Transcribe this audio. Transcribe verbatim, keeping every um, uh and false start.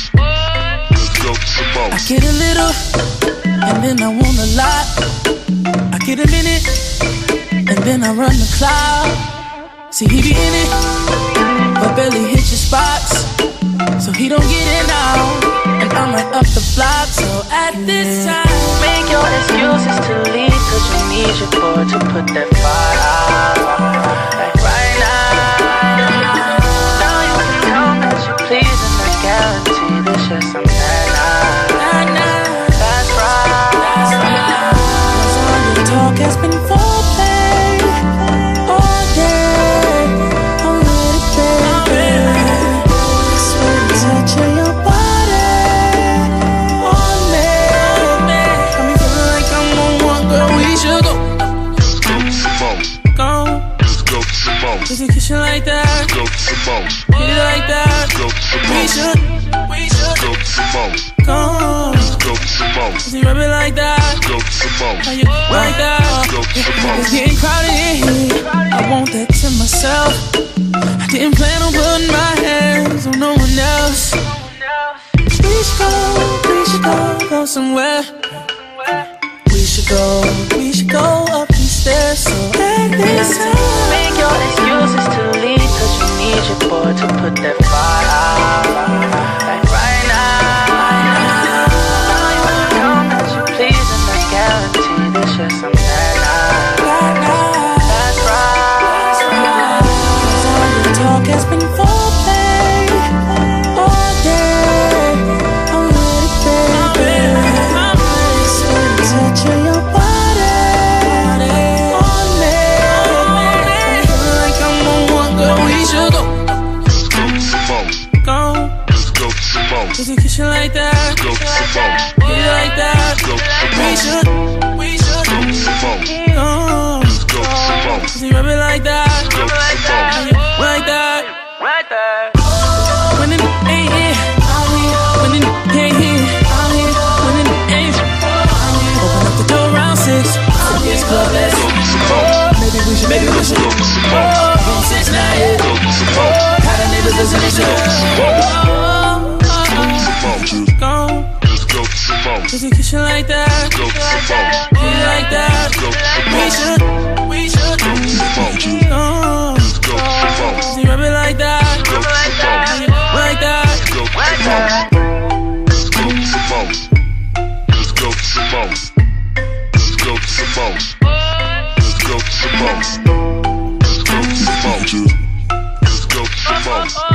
Let's go some more. I get a little, and then I want a lot. I get a minute, and then I run the clock. See, he be in it, but barely hit your spots. So he don't get in now, and I'm right up the block. So at this time, make your excuses to leave, cause you need your boy to put that fire out. Like right now, now you can tell me that you please, and I guarantee this shit some night night. That's right, that's right. cause all your talk has been foreplay all day. I'm ready, baby. Sweet touch of your body on me. Got me feeling like I'm on one, girl. We should go. Let's go some more. Go. Let's go some more. Just a kiss you like that. Let's go some more. Hit it like that. Let's go some We more. should. We Let's should go some more. go. Let's go some more. Just rub it like that. Let's go some more. How you like that? Let's go some more. It's getting crowded in here. I want that to myself. I didn't plan on putting my hands on no one else. We should go, we should go, go somewhere. We should go, we should go up these stairs. So at this time, Make your excuses to leave, cause you need your boy to put that fire out. Like right now, now you can tell me that you please, and I guarantee this shit some night night. That's right. all your talk has been foreplay all day. I'm ready, baby. Sweet touch of your body on me. Feeling like I'm on one, girl. We should go. Let's go some more. Go. Let's go some more. Just a kiss you like that. Let's go some more. Hit it like that. Let's go some We more. should. We should Let's go some more. go. Let's go some more. Just rub it like that. Let's go some How more. you like that? Right there. When it ain't here, I'm here. When it ain't here, I'm here. When it ain't, I'm here. Open up the door around six. It's club let's Maybe we should, maybe we should. Room six nine, yeah. How the niggas listening to us. Go. Let's go some more. Just a kiss you like that. Let's go some more. Hit it like that. Let's go some We more. should, we should. Go. Let's go some more. Just rub it like that. Let's go some more. How you like that? Let's go some more. Let's go some more. Let's go some more. Let's go some more. Let's go some more. Let's go some more. Let's go some more.